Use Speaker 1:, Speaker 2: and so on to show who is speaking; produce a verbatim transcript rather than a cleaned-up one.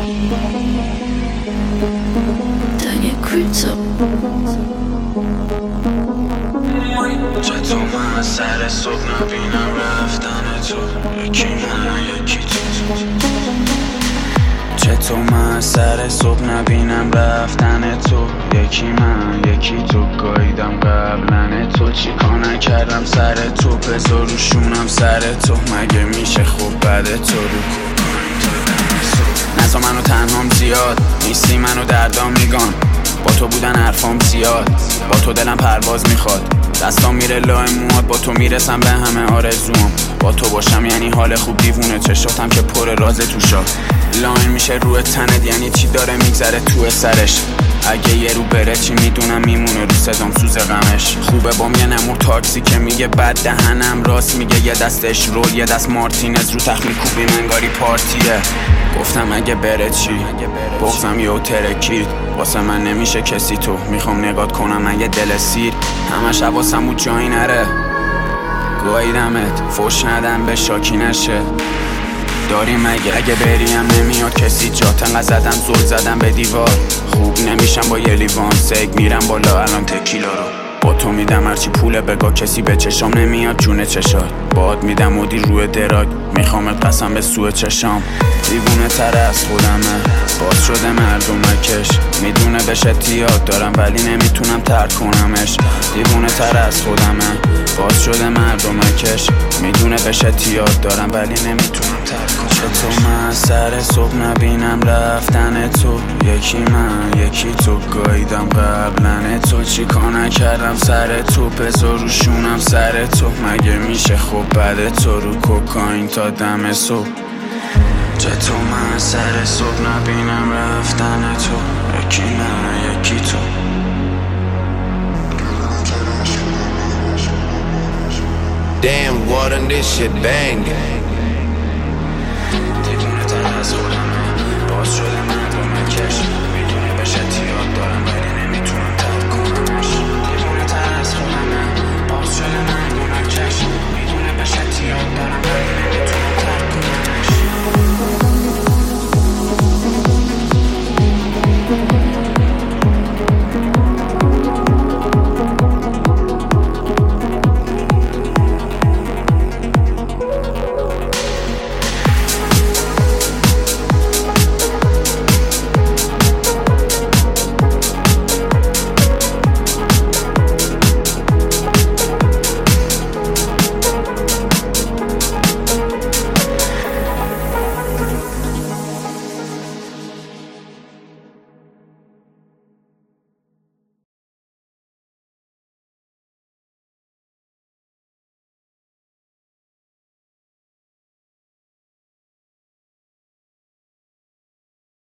Speaker 1: چطور من سر صبح نبینم رفتن تو، یکی من یکی تو. چطور من سر صبح نبینم رفتن تو، یکی من یکی تو. گاییدم قبلن تو، چیکار نکردم سر تو، بذار رو شونم سر تو. مگه میشه خوب بعد تو رو نزا منو تنهام زیاد نیستی، منو دردام میگان. با تو بودن حرفام زیاد، با تو دلم پرواز میخواد. دستام میره لای موات، با تو میرسم به همه آرزوام. با تو باشم یعنی حال خوب، دیوونه چشاتم که پر راز توشا. لاین میشه روی تنت یعنی چی داره میگذره تو سرش. اگه یه رو بره چی میدونم میمونه رو صدام سوز غمش. خوبه بام یه نمور تاکسی که میگه بد دهنم راست میگه. یه دستش رول یه دست مارتینز، رو تخت میکوبیم انگاری پارتیه. گفتم اگه بره چی، بغزم یهو ترکید. واسه من نمیشه کسی تو، میخوام نگات کنم اگه دل سیر. همش حواسم بود جایی نره، گاییدمت فوش ندم به شاکی نشه. داری مگه اگه بریم نمیاد کسی جات. انقدر زدم زل زدم به دیوار، خوب نمیشم با یه لیوان سگ. میرم بالا الان تکیلا رو با تو میدم، هرچی پوله بگاه کسی به چشام نمیاد جون چشات. باد میدم مدی روی دراگ، میخوامت قسم به سوء چشام. دیوونه تر از خودمه، باز شده مردمکش. میدونه بهش اعتیاد دارم ولی نمیتونم ترک کنمش. دیوونه تر از خودمه، باز شده مردمکش. میدونه بهش اعتیاد دارم ولی نمیتونم ترک کنمش. چطور من سر صبح نبینم رفتن تو، یکی من یکی تو. گاییدم قبلن تو، چیکار نکردم سر تو، بذار رو شونم سر تو. مگه میشه خوب بعد تو رو کوکائین تا دم صبح. چطور من سر صبح نبینم رفتن تو، یکی من یکی تو.
Speaker 2: Damn, water, this shit bangin'.